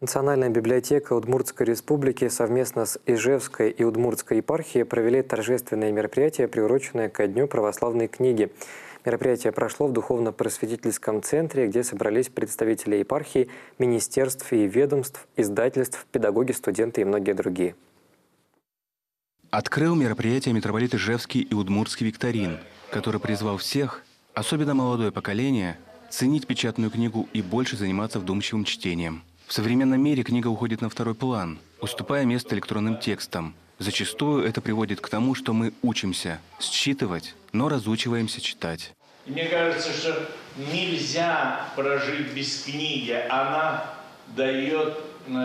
Национальная библиотека Удмуртской республики совместно с Ижевской и Удмуртской епархией провели торжественное мероприятие, приуроченное ко Дню православной книги. Мероприятие прошло в духовно-просветительском центре, где собрались представители епархии, министерств и ведомств, издательств, педагоги, студенты и многие другие. Открыл мероприятие митрополит Ижевский и Удмуртский викторин, который призвал всех, особенно молодое поколение, ценить печатную книгу и больше заниматься вдумчивым чтением. В современном мире книга уходит на второй план, уступая место электронным текстам. Зачастую это приводит к тому, что мы учимся считывать, но разучиваемся читать. Мне кажется, что нельзя прожить без книги. Она дает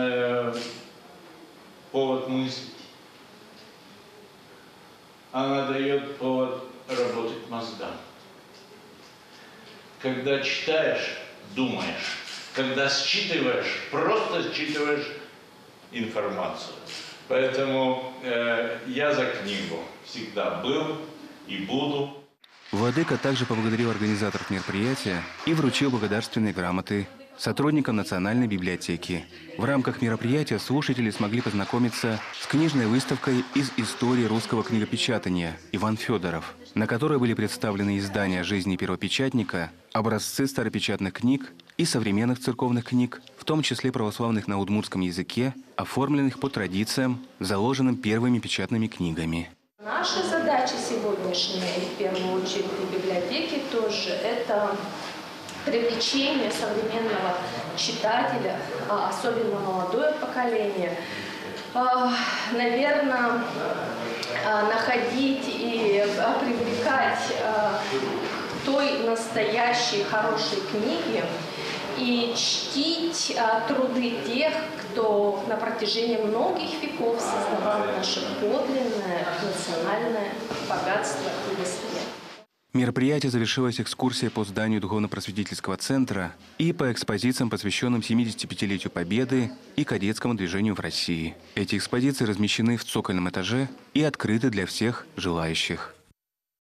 повод мыслить. Она дает повод работать мозгам. Когда читаешь, думаешь. Когда считываешь, просто считываешь информацию. Поэтому я за книгу всегда был и буду. Владыка также поблагодарил организаторов мероприятия и вручил благодарственные грамоты сотрудникам Национальной библиотеки. В рамках мероприятия слушатели смогли познакомиться с книжной выставкой из истории русского книгопечатания «Иван Федоров», на которой были представлены издания жизни первопечатника, образцы старопечатных книг и современных церковных книг, в том числе православных на удмуртском языке, оформленных по традициям, заложенным первыми печатными книгами. Наша задача сегодняшняя, и в первую очередь и библиотеки тоже, это привлечение современного читателя, особенно молодое поколение, наверное, находить и привлекать той настоящей хорошей книги и чтить труды тех, кто на протяжении многих веков создавал наше подлинное национальное богатство и достояние. Мероприятие завершилось экскурсией по зданию Духовно-просветительского центра и по экспозициям, посвященным 75-летию Победы и кадетскому движению в России. Эти экспозиции размещены в цокольном этаже и открыты для всех желающих.